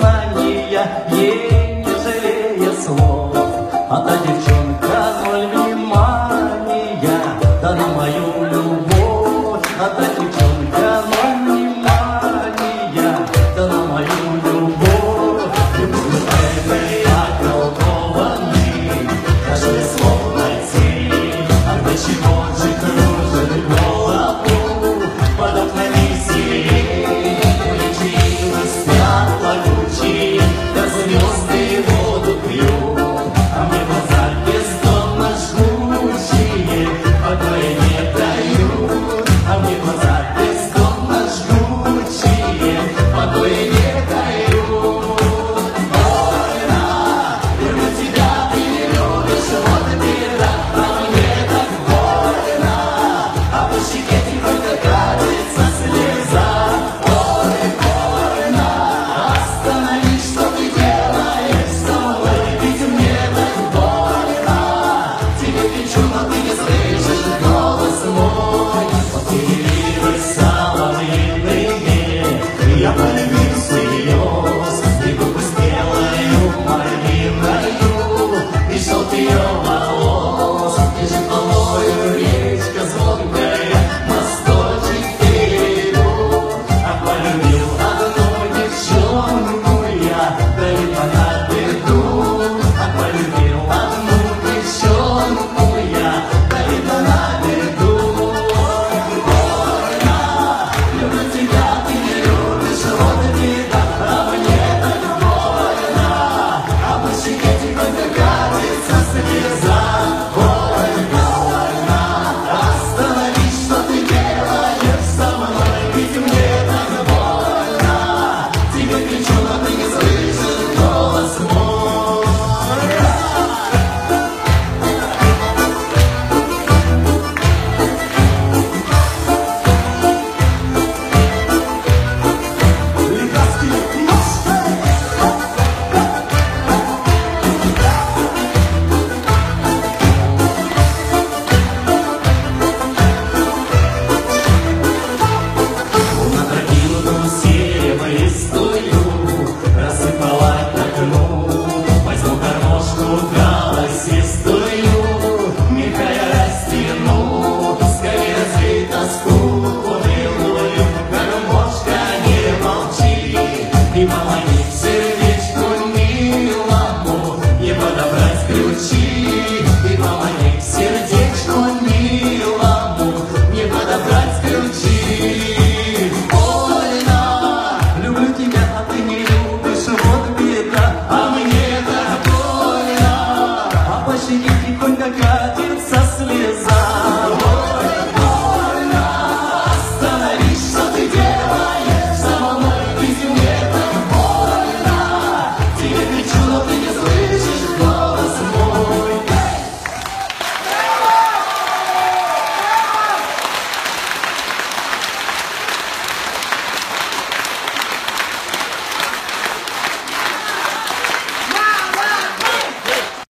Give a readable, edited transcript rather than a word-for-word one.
признания, ей не жалея слов. А та девчонка ноль внимания, да на мою любовь. А та девчонка ноль внимания, да на мою любовь. Любовь этой околдованный, даже слов найти. А для чего же кружит голову под окнами сирень? Лечили спят плакучие, да звезды воду пьют. А мне глаза бездонно жгучие покоя не дают. А мне глаза бездонно жгучие покоя не дают. Больно, люблю тебя, ты не любишь, вот и беда. А мне так больно, а по щеке тихонько катится слеза. Ой, больно, остановись, что ты делаешь со мной, ведь мне так больно. Тебе кричу, но ты не слышишь голос мой. Под переливой соловьиными я полюбил всерьез, и губы спелою малиною, и шелк ее волос. Бежит полою речка звонкая, мосточек перейду. А полюбил одну девчонку я, да и на беду. А полюбил одну девчонку я, да и на беду. Больно, люблю тебя, ты не любишь, вот и беда. А мне так больно, а по щеке тихонько катится слеза. Ой, больно, остановись, что ты делаешь со мной, ведь мне так больно. Тебе кричу, но ты не слышишь.